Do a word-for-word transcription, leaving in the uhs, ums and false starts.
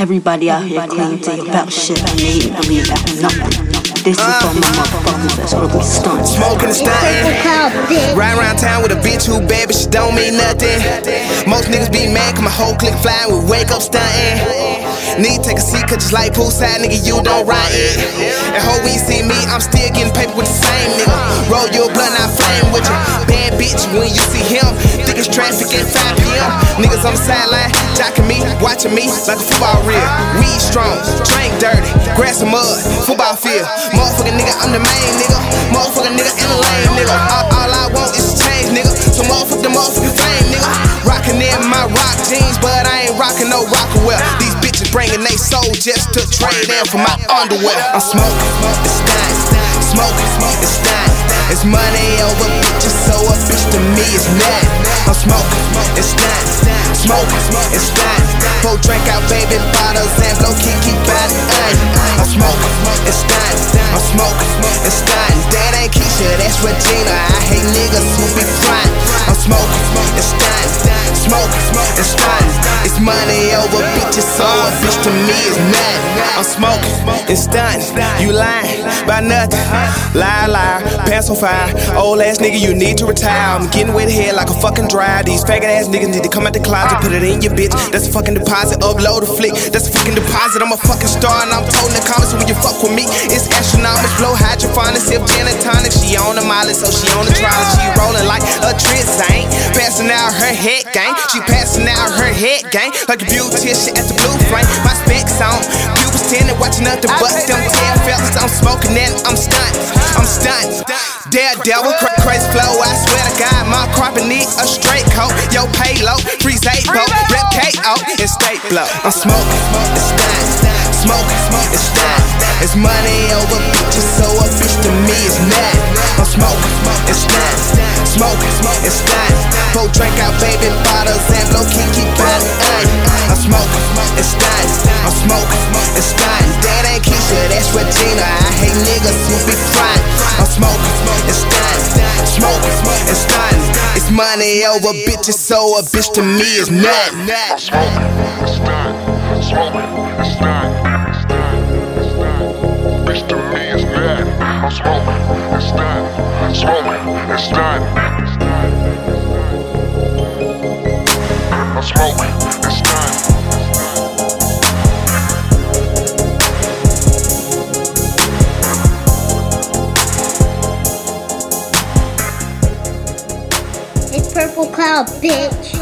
Everybody out here claiming they about shit and they ain't really about nothing. This is for my motherfuckers that's really stunned. Smoking and stunting. Ride around town with a bitch who bad, but she don't mean nothing. Most niggas be mad cause my whole clique flying, we wake up stunting. Need to take a seat cause just like poolside, nigga, you don't ride it. And ho, when you see me, I'm still getting paper with the same nigga. Roll your blunt, I flame with you. Bad bitch, when you see him, think it's traffic at five p m Niggas on the sideline, jocking me, watching me like a football reel. Weed strong, drink dirty, grass and mud, football field. Motherfucking nigga, I'm the main nigga. Motherfucking nigga in the lane, nigga. All, all I want is change, nigga. So motherfuck the motherfucking fame, nigga. Rockin' in my rock jeans, but I ain't rockin' no Rockaware. These bitches bringing they soul just to trade in for my underwear. I'm smoking, it's dying. Smoking, it's dying. It's money over bitches, so a bitch to me is nothing. I'm smoking, it's dying. Smoking, it's dying. Pour drink out baby bottles and blow kiki by the onion. I'm smoking, it's dying. I'm smoking, it's dying. That ain't Keisha, that's Regina. I hate niggas who be flying. I'm smoking, it's dying. Smoking, it's dying. It's money over bitches, so a bitch to me is nothing. I'm smoking, it's dying. You lying about nothing. Lie, lie, pants on fire. Old ass nigga, you need to retire. I'm getting wet here like a fucking dryer. These faggot ass niggas need to come out the closet, put it in your bitch. That's a fucking deposit. Upload a flick, that's a fucking deposit. I'm a fucking star and I'm told in the comments when you fuck with me, it's astronomical. Flow hydrophonic, sip gin and tonic. She on the miley, so she on the trial. She rolling like a tris, ain't passing out her head gang. She passing out her head gang like a beautician at the blue flame. My specs on, pupils tinted, watching nothing but them tail fellas. I'm smoking and I'm stunting, I'm stunting. Daredevil, cra crazy flow, I swear to God, my carpet need a straight coat. Yo, payload, freeze eight boat, rep K O, and state blow. I'm smoking, it's dying. Smoking, it's dying. It's money over bitches, so a bitch to me is nothing. I'm smoking, it's dying. Smoking, it's dying. Pour drink out baby bottles and blow kiki by the onion. I'm smoking, it's dying. I'm smoking, it's dying. That ain't Keisha, that's Regina. I hate niggas who be flying. I'm smoking, it's dying. Smoking, it's dying. It's money over bitches, so a bitch to me is nothing. I'm smoking, it's dying. Smoking, it's dying. Bitch to me is nothing. I'm smoking, it's dying. Smoking, it's dying. I'm smoking, it's dying. It's Purple Cloud, bitch.